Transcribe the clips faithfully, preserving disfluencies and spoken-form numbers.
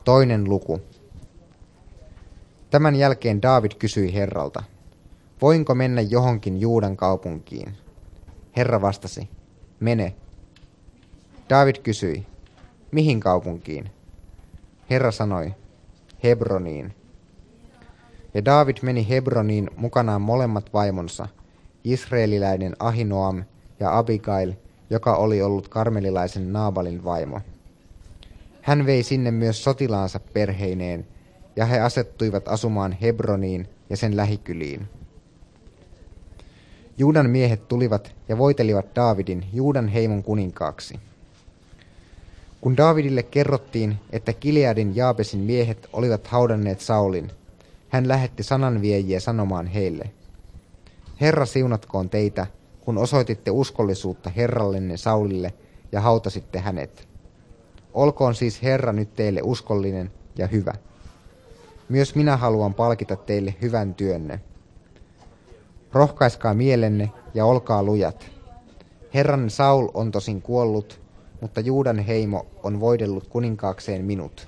Toinen luku. Tämän jälkeen Daavid kysyi Herralta, voinko mennä johonkin Juudan kaupunkiin? Herra vastasi, mene. Daavid kysyi, mihin kaupunkiin? Herra sanoi, Hebroniin. Ja Daavid meni Hebroniin mukanaan molemmat vaimonsa, israeliläinen Ahinoam ja Abigail, joka oli ollut karmelilaisen Naabalin vaimo. Hän vei sinne myös sotilaansa perheineen, ja he asettuivat asumaan Hebroniin ja sen lähikyliin. Juudan miehet tulivat ja voitelivat Daavidin Juudan heimon kuninkaaksi. Kun Daavidille kerrottiin, että Gileadin Jaabesin miehet olivat haudanneet Saulin, hän lähetti sananviejiä sanomaan heille, Herra siunatkoon teitä, kun osoititte uskollisuutta herrallenne Saulille ja hautasitte hänet. Olkoon siis Herra nyt teille uskollinen ja hyvä. Myös minä haluan palkita teille hyvän työnne. Rohkaiskaa mielenne ja olkaa lujat. Herranne Saul on tosin kuollut, mutta Juudan heimo on voidellut kuninkaakseen minut.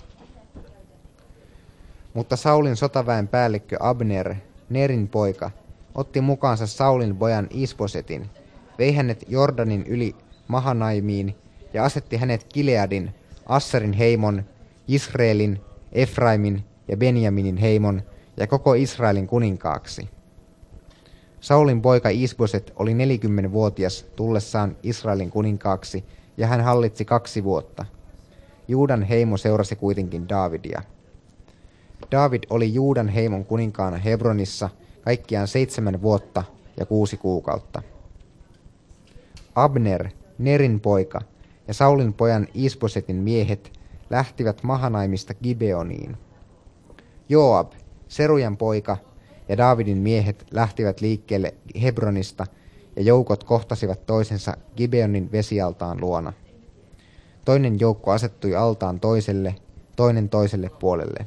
Mutta Saulin sotaväen päällikkö Abner, Nerin poika, otti mukaansa Saulin pojan Isbosetin, vei hänet Jordanin yli Mahanaimiin ja asetti hänet Gileadin, Asserin heimon, Israelin, Efraimin ja Benjaminin heimon ja koko Israelin kuninkaaksi. Saulin poika Isboset oli neljäkymmenvuotias tullessaan Israelin kuninkaaksi ja hän hallitsi kaksi vuotta. Juudan heimo seurasi kuitenkin Daavidia. Daavid oli Juudan heimon kuninkaana Hebronissa kaikkiaan seitsemän vuotta ja kuusi kuukautta. Abner, Nerin poika, ja Saulin pojan Isbosetin miehet lähtivät Mahanaimista Gibeoniin. Joab, Serujan poika, ja Daavidin miehet lähtivät liikkeelle Hebronista, ja joukot kohtasivat toisensa Gibeonin vesialtaan luona. Toinen joukko asettui altaan toiselle, toinen toiselle puolelle.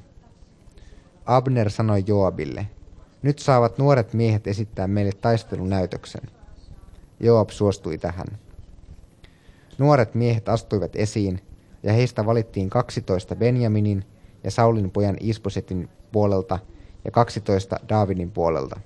Abner sanoi Joabille, nyt saavat nuoret miehet esittää meille taistelunäytöksen. Joab suostui tähän. Nuoret miehet astuivat esiin, ja heistä valittiin kaksitoista Benjaminin ja Saulin pojan Isbosetin puolelta ja kaksitoista Daavidin puolelta.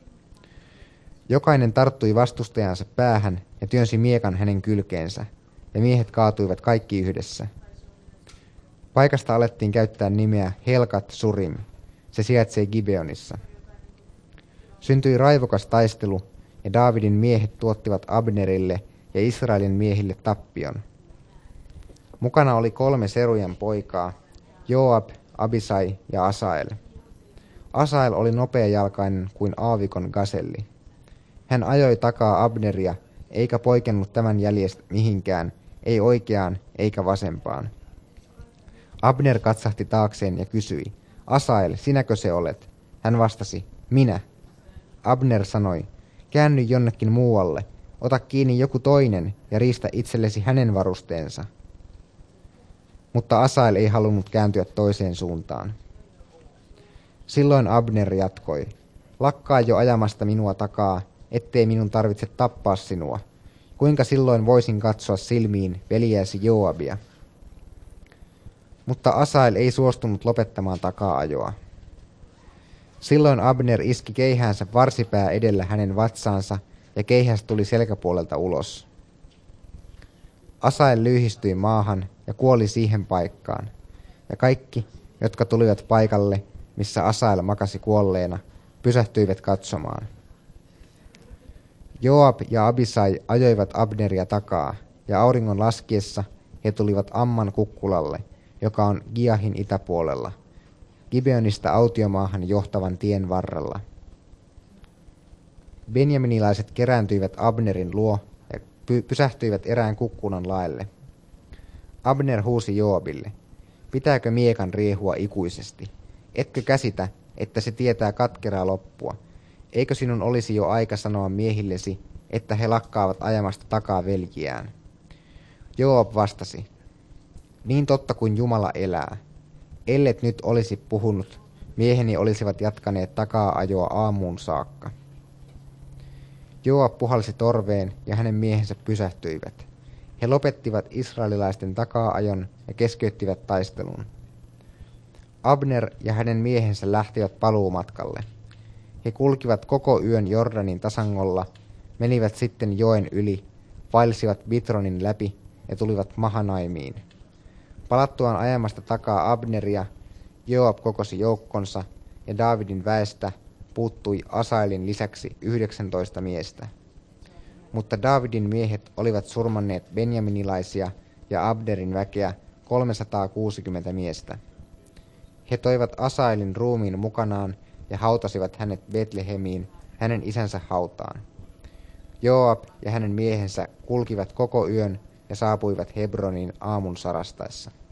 Jokainen tarttui vastustajansa päähän ja työnsi miekan hänen kylkeensä, ja miehet kaatuivat kaikki yhdessä. Paikasta alettiin käyttää nimeä Helkat Surim. Se sijaitsee Gibeonissa. Syntyi raivokas taistelu, ja Daavidin miehet tuottivat Abnerille ja Israelin miehille tappion. Mukana oli kolme Serujan poikaa, Joab, Abisai ja Asael. Asael oli nopeajalkainen kuin aavikon gaselli. Hän ajoi takaa Abneria, eikä poikennut tämän jäljestä mihinkään, ei oikeaan eikä vasempaan. Abner katsahti taakseen ja kysyi, Asael, sinäkö se olet? Hän vastasi, minä. Abner sanoi, käänny jonnekin muualle, ota kiinni joku toinen ja riistä itsellesi hänen varusteensa. Mutta Asael ei halunnut kääntyä toiseen suuntaan. Silloin Abner jatkoi, lakkaa jo ajamasta minua takaa, ettei minun tarvitse tappaa sinua. Kuinka silloin voisin katsoa silmiin veljääsi Joabia? Mutta Asael ei suostunut lopettamaan takaa-ajoa. Silloin Abner iski keihäänsä varsipää edellä hänen vatsaansa, ja keihäs tuli selkäpuolelta ulos. Asael lyhistyi maahan ja kuoli siihen paikkaan, ja kaikki, jotka tulivat paikalle, missä Asael makasi kuolleena, pysähtyivät katsomaan. Joab ja Abisai ajoivat Abneria takaa, ja auringon laskiessa he tulivat Amman kukkulalle, joka on Giahin itäpuolella, Gibeonista autiomaahan johtavan tien varrella. Benjaminilaiset kerääntyivät Abnerin luo ja py- pysähtyivät erään kukkulan laelle. Abner huusi Joabille, pitääkö miekan riehua ikuisesti? Etkö käsitä, että se tietää katkeraa loppua? Eikö sinun olisi jo aika sanoa miehillesi, että he lakkaavat ajamasta takaa veljiään? Joab vastasi, niin totta kuin Jumala elää. Ellet nyt olisi puhunut, mieheni olisivat jatkaneet takaa ajoa aamuun saakka. Joab puhalsi torveen ja hänen miehensä pysähtyivät. He lopettivat israelilaisten takaa ajon ja keskeyttivät taistelun. Abner ja hänen miehensä lähtivät paluumatkalle. He kulkivat koko yön Jordanin tasangolla, menivät sitten joen yli, vaelsivat Bitronin läpi ja tulivat Mahanaimiin. Palattuaan ajamasta takaa Abneria, Joab kokosi joukkonsa ja Daavidin väestä puuttui Asaelin lisäksi yhdeksäntoista miestä. Mutta Daavidin miehet olivat surmanneet benjaminilaisia ja Abnerin väkeä kolmesataakuusikymmentä miestä. He toivat Asaelin ruumiin mukanaan ja hautasivat hänet Betlehemiin hänen isänsä hautaan. Joab ja hänen miehensä kulkivat koko yön ja saapuivat Hebroniin aamun sarastaessa.